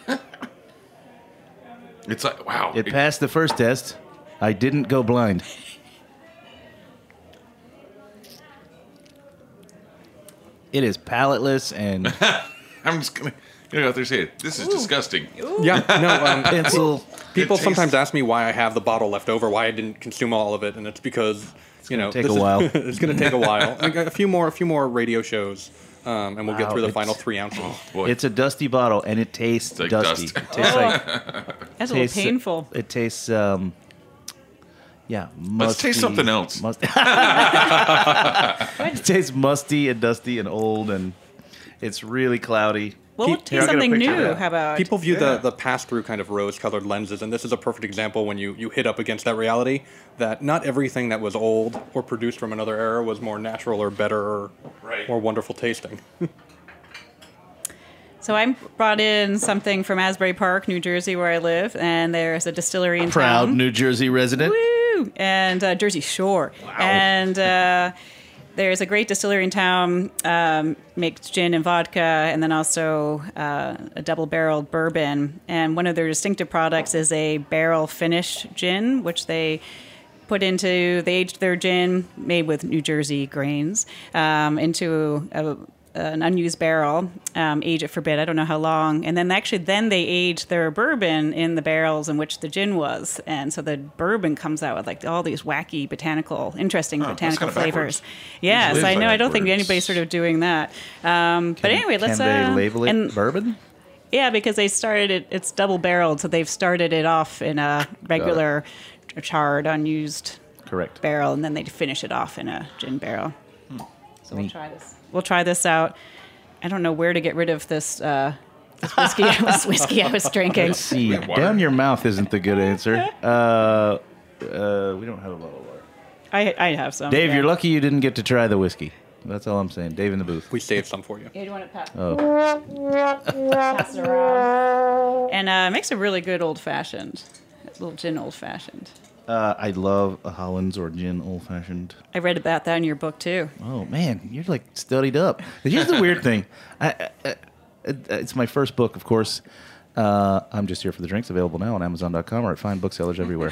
It's like, wow. It passed the first test. I didn't go blind. It is palateless and... I'm just going to go out there and say it. This is disgusting. Ooh. Yeah, no, pencil. People sometimes ask me why I have the bottle left over, why I didn't consume all of it, and it's because, it's going to take a while. It's going to take a while. A few more radio shows. And we'll get through the final 3 ounces. Oh, it's a dusty bottle, and it tastes like dusty. Dust. It tastes like... That's a little painful. It tastes, musty. Let's taste something else. It tastes musty and dusty and old, and it's really cloudy. Well, we'll taste something new. How about... People view the pass-through kind of rose-colored lenses, and this is a perfect example when you hit up against that reality that not everything that was old or produced from another era was more natural or better or more wonderful tasting. So I brought in something from Asbury Park, New Jersey, where I live, and there's a distillery in Proud town. New Jersey resident. Woo! And Jersey Shore. Wow. And... there's a great distillery in town, makes gin and vodka, and then also a double-barreled bourbon. And one of their distinctive products is a barrel-finished gin, which they aged their gin, made with New Jersey grains, into an unused barrel, age it for a bit, I don't know how long, and then they aged their bourbon in the barrels in which the gin was, and so the bourbon comes out with like all these wacky interesting botanical flavors. Yes, I know. I don't think anybody's sort of doing that. But anyway, let's... Can they label it bourbon? Yeah, because they started it, it's double barreled, so they've started it off in a regular charred, unused barrel, and then they finish it off in a gin barrel. So we'll try this. We'll try this out. I don't know where to get rid of this whiskey. whiskey I was drinking. Let's see. Down your mouth isn't the good answer. We don't have a bottle of water. I have some. Dave, you're lucky you didn't get to try the whiskey. That's all I'm saying. Dave in the booth. We saved some for you. Yeah, do you want to pass it around? And it makes a really good old-fashioned. A little gin old-fashioned. I love a Hollands or gin old-fashioned. I read about that in your book, too. Oh, man. You're, like, studied up. Here's the weird thing. It's my first book, of course. I'm Just Here for the Drinks, available now on Amazon.com or at fine booksellers everywhere.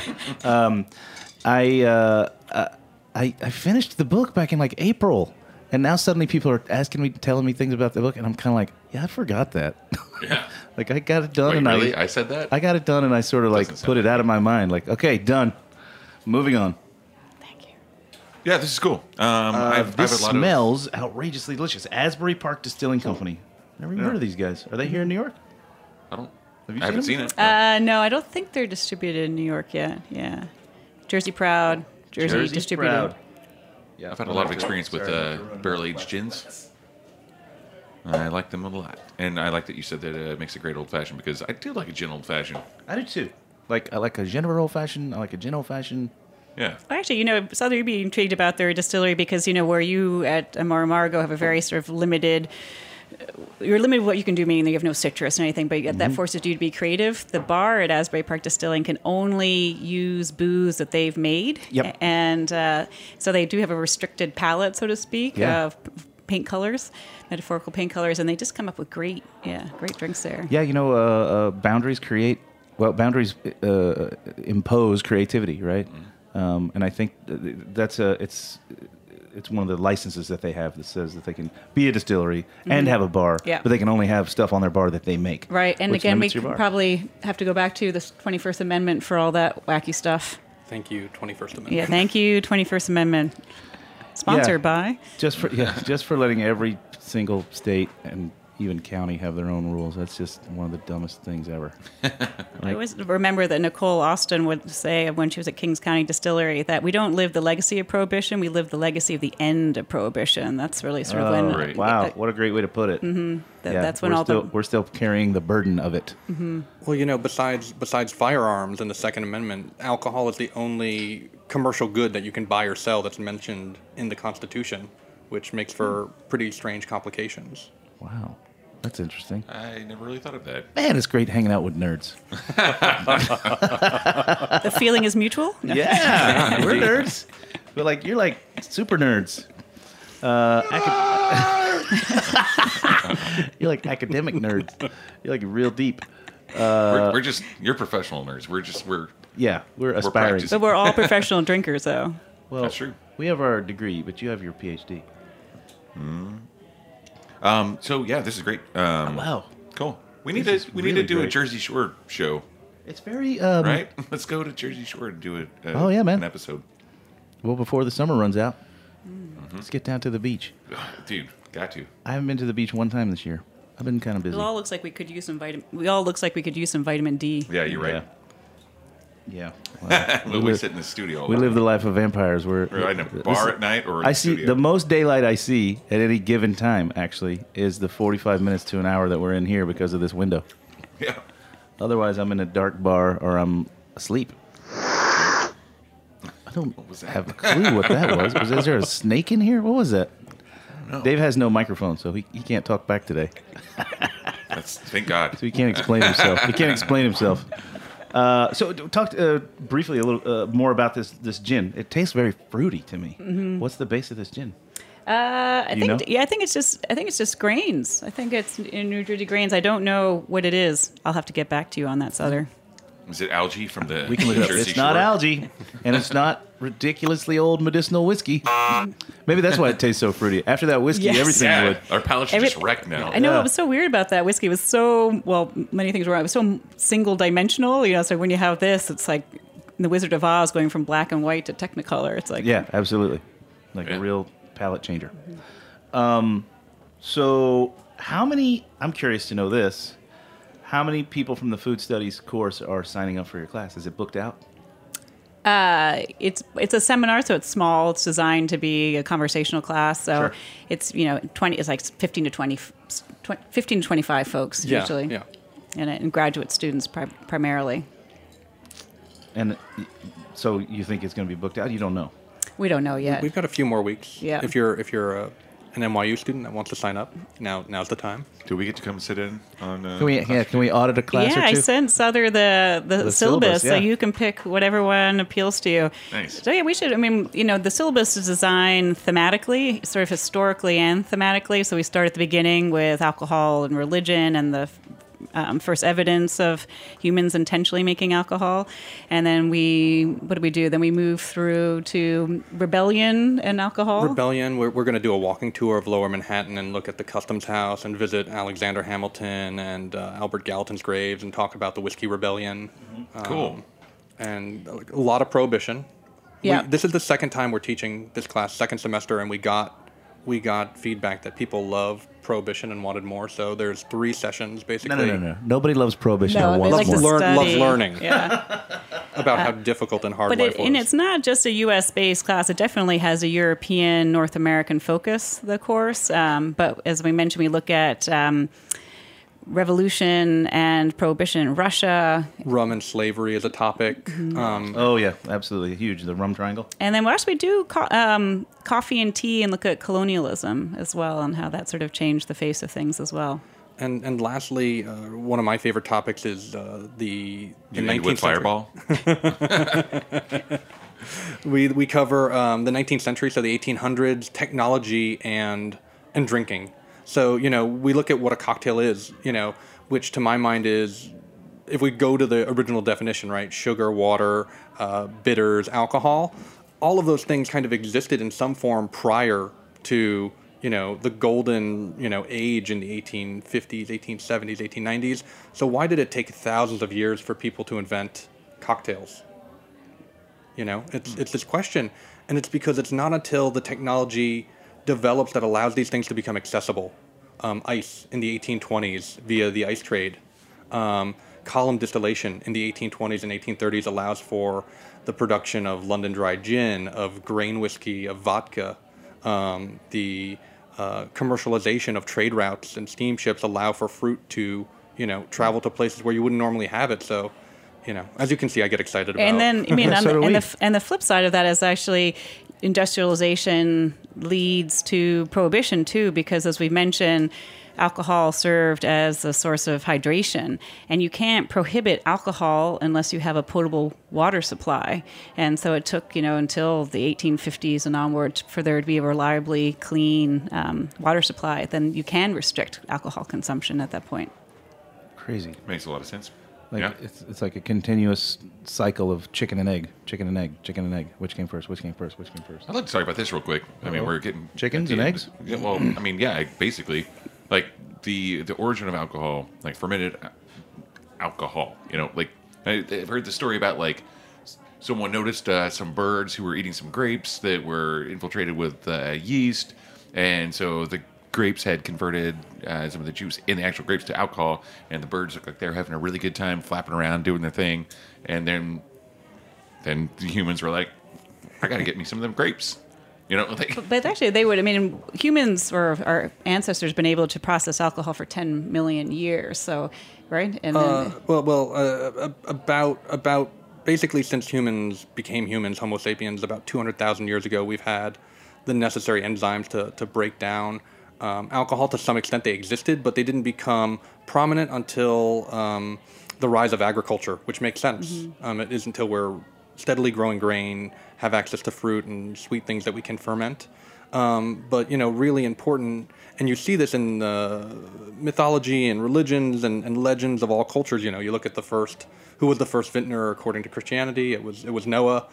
I finished the book back in, like, April. And now suddenly people are asking me, telling me things about the book, and I'm kind of like, yeah, I forgot that. Yeah. Like, I got it done. Wait, really? I said that? I got it done, and I sort of, like, put it out of my mind. Like, okay, done. Moving on. Thank you. Yeah, this is cool. This smells outrageously delicious. Asbury Park Distilling Company. Never even heard of these guys. Are they here in New York? I haven't seen it. No, I don't think they're distributed in New York yet. Yeah. Jersey Proud. Jersey distributed. Proud. Yeah, I've had a lot of experience with barrel-aged gins. I like them a lot. And I like that you said that it makes a great old-fashioned, because I do like a gin old-fashioned. I do, too. Like, I like a Geneva old-fashioned. I like a gin old-fashioned. Yeah. Well, actually, Southern, you'd be intrigued about their distillery because, where you at Mar-a-Margo have a very sort of limited, you're limited what you can do, meaning that you have no citrus or anything, but that forces you to be creative. The bar at Asbury Park Distilling can only use booze that they've made. Yep. And so they do have a restricted palette, so to speak, of paint colors, metaphorical paint colors, and they just come up with great drinks there. Yeah, boundaries impose creativity, right? And I think that's it's one of the licenses that they have that says that they can be a distillery and have a bar, but they can only have stuff on their bar that they make. Right, and again, we probably have to go back to the 21st Amendment for all that wacky stuff. Thank you, 21st Amendment. Yeah, thank you, 21st Amendment. Sponsored by. Just for letting every single state and even county have their own rules. That's just one of the dumbest things ever. I always remember that Nicole Austin would say when she was at Kings County Distillery that we don't live the legacy of Prohibition, we live the legacy of the end of Prohibition. That's really sort of when... Right. Wow, what a great way to put it. That's when we're still carrying the burden of it. Well, besides firearms in the Second Amendment, alcohol is the only commercial good that you can buy or sell that's mentioned in the Constitution, which makes for pretty strange complications. Wow. That's interesting. I never really thought of that. Man, it's great hanging out with nerds. The feeling is mutual? No. Yeah, we're nerds. You're like super nerds. You're like academic nerds. You're like real deep. You're professional nerds. We're aspiring. But we're all professional drinkers, though. Well, that's true. We have our degree, but you have your PhD. So yeah, this is great. Wow, cool. We need to do a Jersey Shore show. It's very right. Let's go to Jersey Shore and do an episode. Well, before the summer runs out, let's get down to the beach. Dude, got to. I haven't been to the beach one time this year. I've been kind of busy. It all looks like we could use some vitamin D. Yeah, you're right. Yeah. We sit in the studio. We live the life of vampires. We're in a bar at night or in I the see studio. the most daylight I see at any given time. Actually, is the 45 minutes to an hour that we're in here because of this window. Yeah. Otherwise, I'm in a dark bar or I'm asleep. I don't have a clue what that was. Is there a snake in here? What was that? I don't know. Dave has no microphone, so he can't talk back today. Thank God. So he can't explain himself. So talk briefly a little more about this gin. It tastes very fruity to me. What's the base of this gin? I think it's just grains. I think it's in New Jersey grains. I don't know what it is. I'll have to get back to you on that, Souther. Is it algae from the We can look it up. Jersey It's not Shore? algae, and it's not ridiculously old medicinal whiskey. Maybe that's why it tastes so fruity. After that whiskey, everything would. Our palates are just wrecked now. I know what was so weird about that whiskey. It was many things were wrong. It was so single dimensional. So when you have this, it's like the Wizard of Oz going from black and white to Technicolor. It's like absolutely, a real palette changer. So how many? I'm curious to know this. How many people from the food studies course are signing up for your class? Is it booked out? It's a seminar, so it's small. It's designed to be a conversational class. So it's 20. It's like 15 to 25 folks usually. Yeah. And graduate students primarily. And so you think it's going to be booked out? You don't know. We don't know yet. We've got a few more weeks. Yeah. If you're an NYU student that wants to sign up, now's the time. Do we get to come sit in on? Can we audit a class or two? Yeah, I sent Souther the syllabus, so yeah. you can pick whatever one appeals to you. Nice. So yeah, we should. I mean, the syllabus is designed thematically, sort of historically and thematically. So we start at the beginning with alcohol and religion and the first evidence of humans intentionally making alcohol, and then what do we do? Then we move through to rebellion and alcohol. Rebellion. We're going to do a walking tour of Lower Manhattan and look at the Customs House and visit Alexander Hamilton and Albert Gallatin's graves and talk about the Whiskey Rebellion. Cool. And a lot of Prohibition. Yeah. This is the second time we're teaching this class, second semester, and we got feedback that people love Prohibition and wanted more. So there's 3 sessions basically. No. Nobody loves Prohibition or they wants like more. Loves learning. Yeah. About how difficult and hard But life was. and it's not just a U.S.-based class. It definitely has a European, North American focus, the course. But as we mentioned, we look at revolution and prohibition in Russia. Rum and slavery is a topic. Oh yeah, absolutely huge. The Rum Triangle. And then what else we do? Coffee and tea, and look at colonialism as well, and how that sort of changed the face of things as well. And lastly, one of my favorite topics is the 19th century. Fireball. We cover the 19th century, so the 1800s, technology and drinking. So, we look at what a cocktail is, which to my mind is, if we go to the original definition, right, sugar, water, bitters, alcohol, all of those things kind of existed in some form prior to, the golden, age in the 1850s, 1870s, 1890s. So why did it take thousands of years for people to invent cocktails? It's this question. And it's because it's not until the technology develops that allows these things to become accessible. Ice in the 1820s via the ice trade. Column distillation in the 1820s and 1830s allows for the production of London Dry gin, of grain whiskey, of vodka. The commercialization of trade routes and steamships allow for fruit to, travel to places where you wouldn't normally have it. So, as you can see, I get excited about. And then, and the flip side of that is actually industrialization leads to prohibition too, because as we mentioned, alcohol served as a source of hydration, and you can't prohibit alcohol unless you have a potable water supply. And so it took, until the 1850s and onward for there to be a reliably clean water supply. Then you can restrict alcohol consumption at that point. Crazy. Makes a lot of sense. It's like a continuous cycle of chicken and egg, chicken and egg, chicken and egg. Which came first? Which came first? Which came first? I'd like to talk about this real quick. I mean, we're getting chickens and eggs. Yeah, well, I mean, yeah, basically, like the origin of alcohol, like fermented alcohol. I've heard the story about like someone noticed some birds who were eating some grapes that were infiltrated with yeast, and so the grapes had converted some of the juice in the actual grapes to alcohol, and the birds looked like they were having a really good time flapping around doing their thing. And then the humans were like, I got to get me some of them grapes. But actually, they would. I mean, humans or our ancestors been able to process alcohol for 10 million years. So, right? And then, about basically since humans became humans, Homo sapiens, about 200,000 years ago, we've had the necessary enzymes to break down alcohol. To some extent they existed, but they didn't become prominent until the rise of agriculture, which makes sense. Mm-hmm. It isn't until we're steadily growing grain, have access to fruit and sweet things that we can ferment. But, really important, and you see this in mythology and religions and legends of all cultures. You look at who was the first vintner according to Christianity? It was Noah.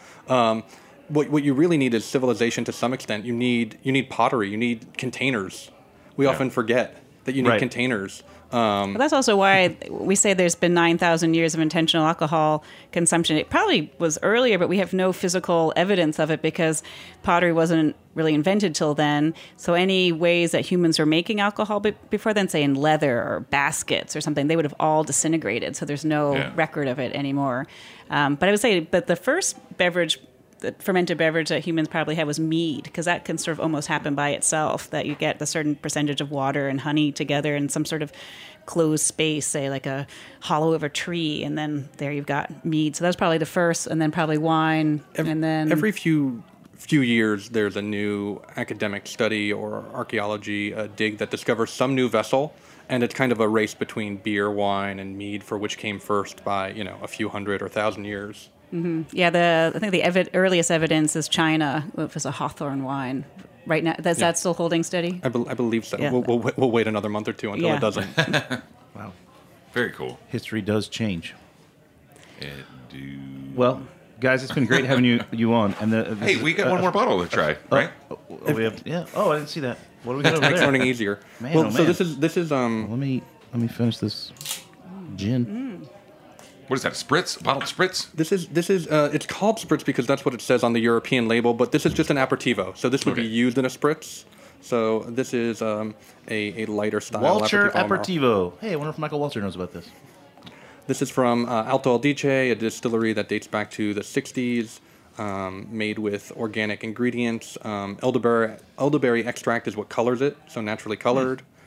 What you really need is civilization to some extent. You need pottery. You need containers. We often forget that you need containers. But that's also why we say there's been 9,000 years of intentional alcohol consumption. It probably was earlier, but we have no physical evidence of it because pottery wasn't really invented till then. So any ways that humans were making alcohol before then, say in leather or baskets or something, they would have all disintegrated. So there's no record of it anymore. But I would say, the first the fermented beverage that humans probably had was mead, because that can sort of almost happen by itself, that you get a certain percentage of water and honey together in some sort of closed space, say like a hollow of a tree, and then there you've got mead. So that's probably the first, and then probably wine, and then... Every few years there's a new academic study or archaeology dig that discovers some new vessel, and it's kind of a race between beer, wine, and mead for which came first by, a few hundred or 1,000 years. Mm-hmm. Yeah, I think the earliest evidence is China. It was a Hawthorne wine. Right now, is that still holding steady? I believe so. Yeah. We'll wait another month or two until it doesn't. Wow, very cool. History does change. It do. Well, guys, it's been great having you on. And hey, we got one more bottle to try, right? We have, Oh, I didn't see that. What do we got over there? It's learning easier. Man, so this is Let me finish this gin. Mm. What is that? Spritz? Bottled spritz? This is it's called spritz because that's what it says on the European label, but this is just an aperitivo. So this would be used in a spritz. So this is a lighter style Walcher aperitivo. Hey, I wonder if Michael Walcher knows about this. This is from Alto Adige, a distillery that dates back to the 60s, made with organic ingredients. Elderberry extract is what colors it, so naturally colored.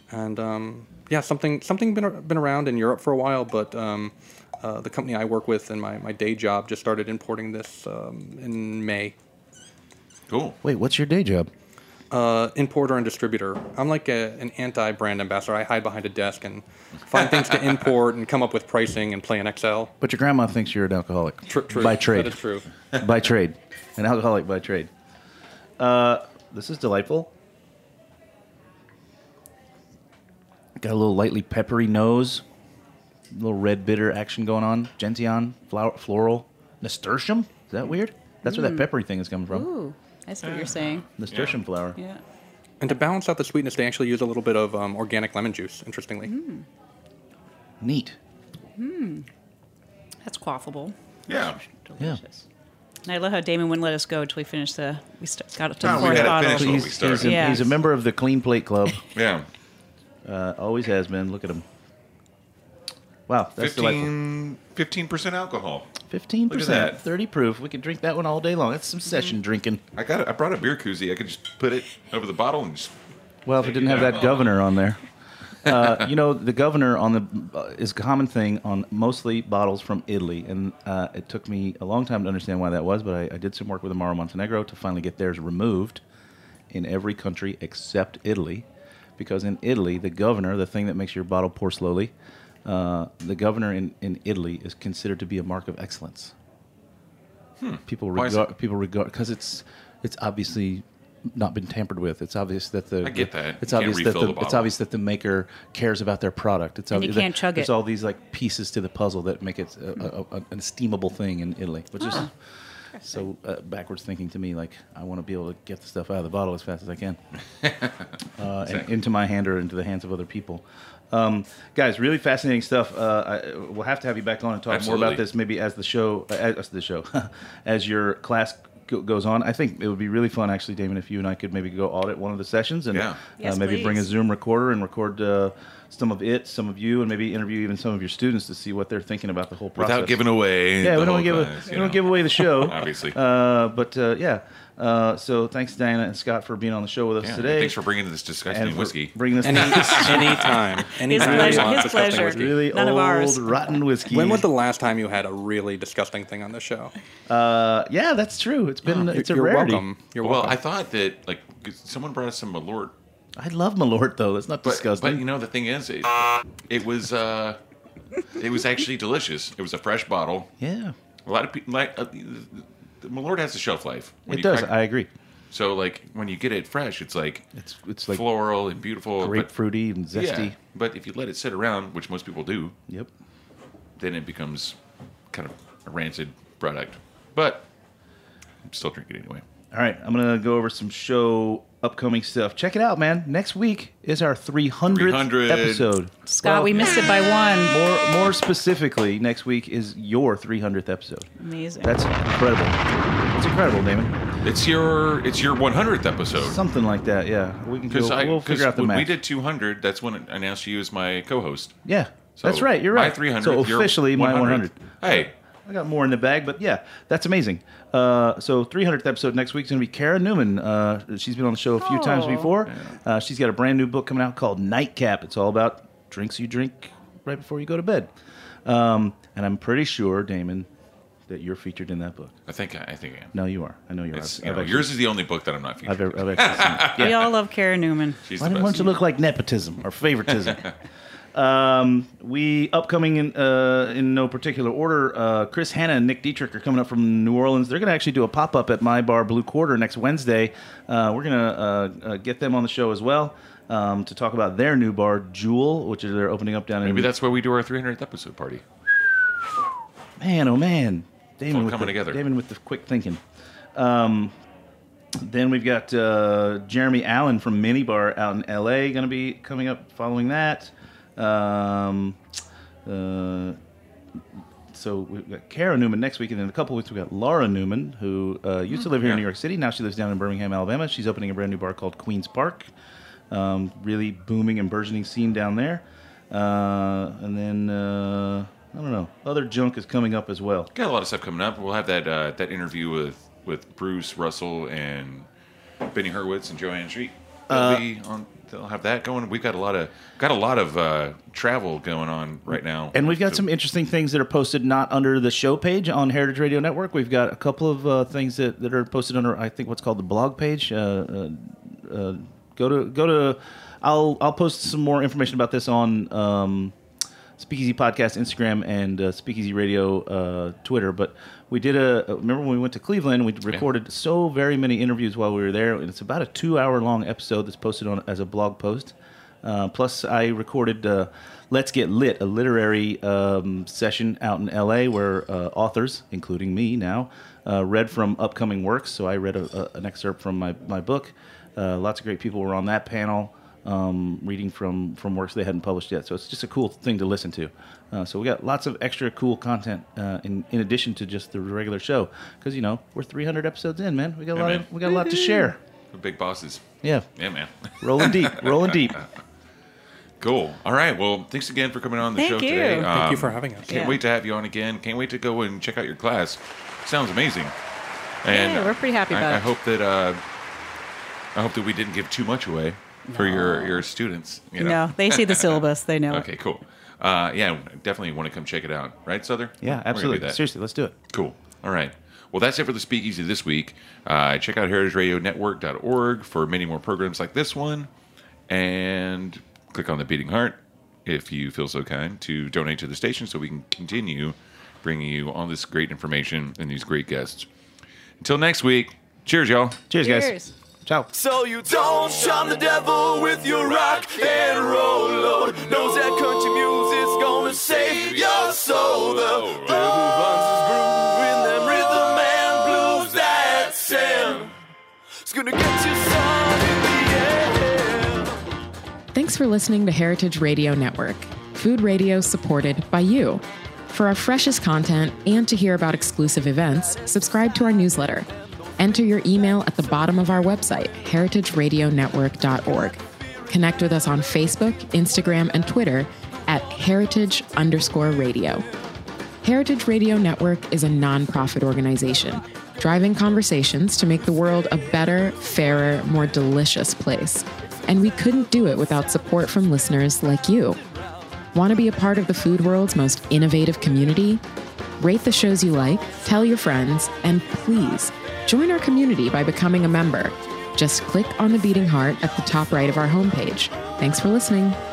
And yeah, something been around in Europe for a while, but the company I work with in my day job just started importing this in May. Cool. Wait, what's your day job? Importer and distributor. I'm like an anti-brand ambassador. I hide behind a desk and find things to import and come up with pricing and play in Excel. But your grandma thinks you're an alcoholic. True. By trade. That is true. By trade. An alcoholic by trade. This is delightful. Got a little lightly peppery nose. A little red bitter action going on. Gentian, floral. Nasturtium? Is that weird? That's where that peppery thing is coming from. Ooh, that's what you're saying. Nasturtium flower. Yeah. And to balance out the sweetness, they actually use a little bit of organic lemon juice, interestingly. Neat. That's quaffable. Yeah. Delicious. And I love how Damon wouldn't let us go until we finished got up to No, the we fourth had to bottle. finish what we started. He's a member of the Clean Plate Club. Yeah. Always has been. Look at him. Wow, that's delightful. 15% alcohol. 15%, Look at that. 30 proof. We can drink that one all day long. That's some session drinking. I brought a beer koozie. I could just put it over the bottle and just. Well, if it didn't have that governor on there. The governor on the is a common thing on mostly bottles from Italy, and it took me a long time to understand why that was, but I did some work with Amaro Montenegro to finally get theirs removed in every country except Italy, because in Italy, the governor, the thing that makes your bottle pour slowly, the governor in Italy is considered to be a mark of excellence. People regard because it's obviously not been tampered with. It's obvious that I get that. It's You can't obvious refill the it's bottle. obvious that the maker cares about their product. It's And you obvious can't chug it. There's all these like pieces to the puzzle that make it an esteemable thing in Italy, which is so backwards thinking to me. Like I want to be able to get the stuff out of the bottle as fast as I can, and into my hand or into the hands of other people. Guys, really fascinating stuff. We'll have to have you back on and talk more about this maybe as the show, as your class goes on. I think it would be really fun, actually, Damon, if you and I could maybe go audit one of the sessions and Yes, maybe please. bring a Zoom recorder and record some of you, and maybe interview even some of your students to see what they're thinking about the whole process. Without giving away. Yeah, the we don't whole want class, to give away the show, Obviously. So thanks, Diana and Scott, for being on the show with us Yeah, today. thanks for bringing this disgusting and whiskey. Bringing this Anytime. His pleasure. really None of old ours. rotten whiskey. When was the last time you had a really disgusting thing on the show? Yeah, that's true. It's been it's a You're rarity. welcome. You're Well, welcome. I thought that someone brought us some Malort, I love Malort though. It's not disgusting. but you know the thing is, it was actually delicious. It was a fresh bottle. Yeah, A lot of people the Malort has a shelf life. When it you does. crack- I agree. So when you get it fresh, it's like It's like floral and beautiful, grapefruity and but, zesty. yeah, but if you let it sit around, which most people do, Yep. then it becomes kind of a rancid product. But I'm still drinking it anyway. All right, I'm gonna go over some show upcoming stuff. Check it out, man. Next week is our 300th 300. episode. Scott, Well, we missed it by one. More specifically, next week is your 300th episode. Amazing. That's incredible. It's incredible, Damon. It's your 100th episode. Something like that, yeah. We can Because we'll figure out the when math. we did 200, that's when I announced you as my co-host. Yeah, So that's right. You're right. My 300. So officially, my 100. Hey, I got more in the bag, but yeah, that's amazing. So 300th episode next week is going to be Kara Newman. She's been on the show a few times before. She's got a brand new book coming out called Nightcap. It's all about drinks you drink right before you go to bed. And I'm pretty sure, Damon, that you're featured in that book. I think I am. No, you are. I know you are. It's, yours is the only book that I'm not featured. I've actually seen it. We all love Kara Newman. She's Why the don't best. you look like nepotism or favoritism? We upcoming in no particular order. Chris Hanna and Nick Dietrich are coming up from New Orleans. They're going to actually do a pop up at My Bar Blue Quarter next Wednesday. We're going to get them on the show as well to talk about their new bar, Jewel, which is they're opening up down in. Maybe that's where we do our 300th episode party. Man, oh man, Damon all with coming the, together. Damon with the quick thinking. Then we've got Jeremy Allen from Minibar out in L.A. going to be coming up following that. So we've got Kara Newman next week, and in a couple weeks we've got Laura Newman, who used to live here in New York City. Now she lives down in Birmingham, Alabama. She's opening a brand new bar called Queen's Park. Really booming and burgeoning scene down there. And then, I don't know, other junk is coming up as well. Got a lot of stuff coming up. We'll have that interview with Bruce Russell and Benny Hurwitz and Joanne Street. They'll have that going. We've got a lot of travel going on right now, and we've got some interesting things that are posted not under the show page on Heritage Radio Network. We've got a couple of things that are posted under, I think, what's called the blog page. Go to. I'll post some more information about this on Speakeasy Podcast Instagram and Speakeasy Radio Twitter. But we did remember when we went to Cleveland, we recorded so very many interviews while we were there. And it's about a 2-hour-long episode that's posted on as a blog post. Plus, I recorded Let's Get Lit, a literary session out in L.A. where authors, including me now, read from upcoming works. So I read an excerpt from my book. Lots of great people were on that panel. Reading from works they hadn't published yet. So it's just a cool thing to listen to. So we got lots of extra cool content in addition to just the regular show. Because, we're 300 episodes in, man. We got a lot to share. We're big bosses. Yeah. Yeah, man. Rolling deep. Cool. All right. Well, thanks again for coming on the show today. Thank you for having us. Can't wait to have you on again. Can't wait to go and check out your class. Sounds amazing. And we're pretty happy about it. I hope that we didn't give too much away for your students. No, they see the syllabus. They know. Okay, cool. Yeah, definitely want to come check it out. Right, Souther? Yeah, absolutely. Seriously, let's do it. Cool. All right. Well, that's it for the Speakeasy this week. Check out heritageradionetwork.org for many more programs like this one. And click on the Beating Heart, if you feel so kind, to donate to the station so we can continue bringing you all this great information and these great guests. Until next week, cheers, y'all. Cheers. Guys. Ciao. So you don't shun the devil with your rock and roll load. Knows that country music's gonna save your soul. The devil runs his groove in them rhythm and blues that sound. It's gonna get you sun in the air. Thanks for listening to Heritage Radio Network, food radio supported by you. For our freshest content and to hear about exclusive events, subscribe to our newsletter. Enter your email at the bottom of our website, heritageradionetwork.org. Connect with us on Facebook, Instagram, and Twitter at heritage_radio. Heritage Radio Network is a nonprofit organization driving conversations to make the world a better, fairer, more delicious place. And we couldn't do it without support from listeners like you. Want to be a part of the food world's most innovative community? Rate the shows you like, tell your friends, and please join our community by becoming a member. Just click on the beating heart at the top right of our homepage. Thanks for listening.